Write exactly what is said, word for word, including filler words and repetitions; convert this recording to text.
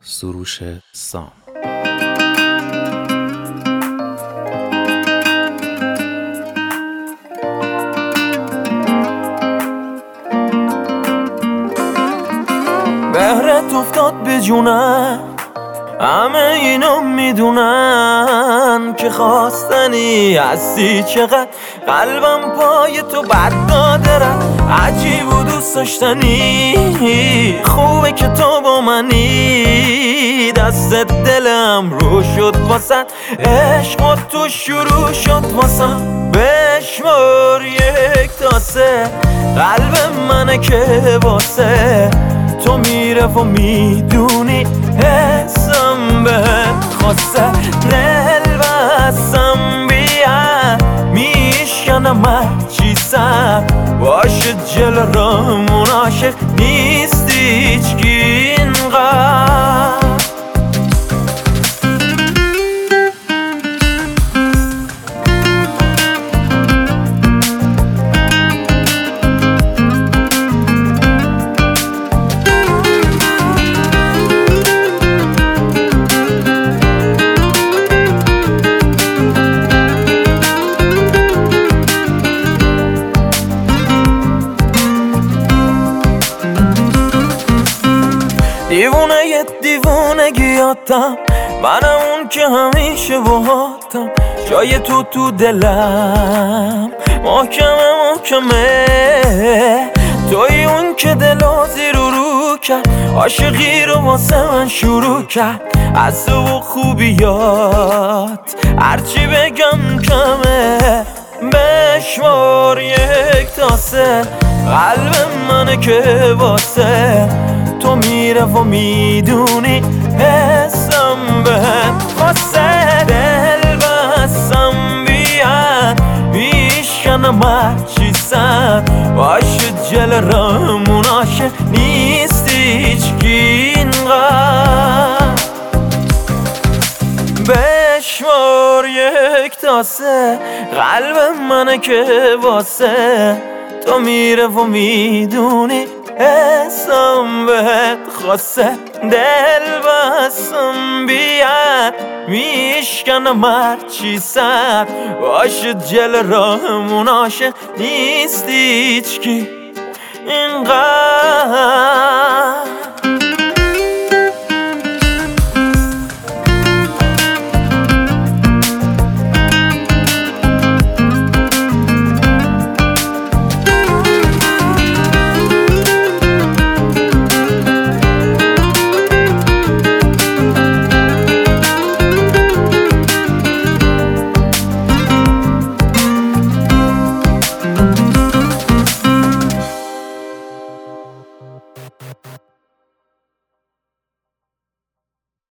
سروش سام. بهرت افتاد به جونم، همه اینو میدونن که خواستنی هستی. چقدر قلبم پای تو بد داده رفت، عجیب و دوست داشتنی. خوبه که تو با منی، دست دلم رو شد واسه عشق و تو شروع شد واسه. بشمار یک تا سه، قلب منه که واسه تو میره و میدونی حسم بهت خواسته. دل بستم بیا میشکنم هرچی سر باشه جل رامون. عاشق نیست هیچکی اینقدر. دیوونه یه دیوونه گیاتم، منم اون که همیشه باهاتم. جای تو تو دلم محکمه محکمه، توی اون که دلو زیر و رو کرد، عاشقی رو واسه من شروع کرد. از تو و خوبیات هرچی بگم کمه. بشمار یک تا سه، قلب منه که واسه تو میره و میدونی حسم بهت خواسته. دل بستم بیاد میشکنم هرچی سر باشه جل رامون. عاشق نیست هیچکی اینقدر. بشمار یک تا سه، قلب منه که واسه تو میره و میدونی حسم بهت خواسته. دل بستم بیاد میشکنم هرچی سر باشه جل راهمون. عاشق نیست هیچکی اینقدر.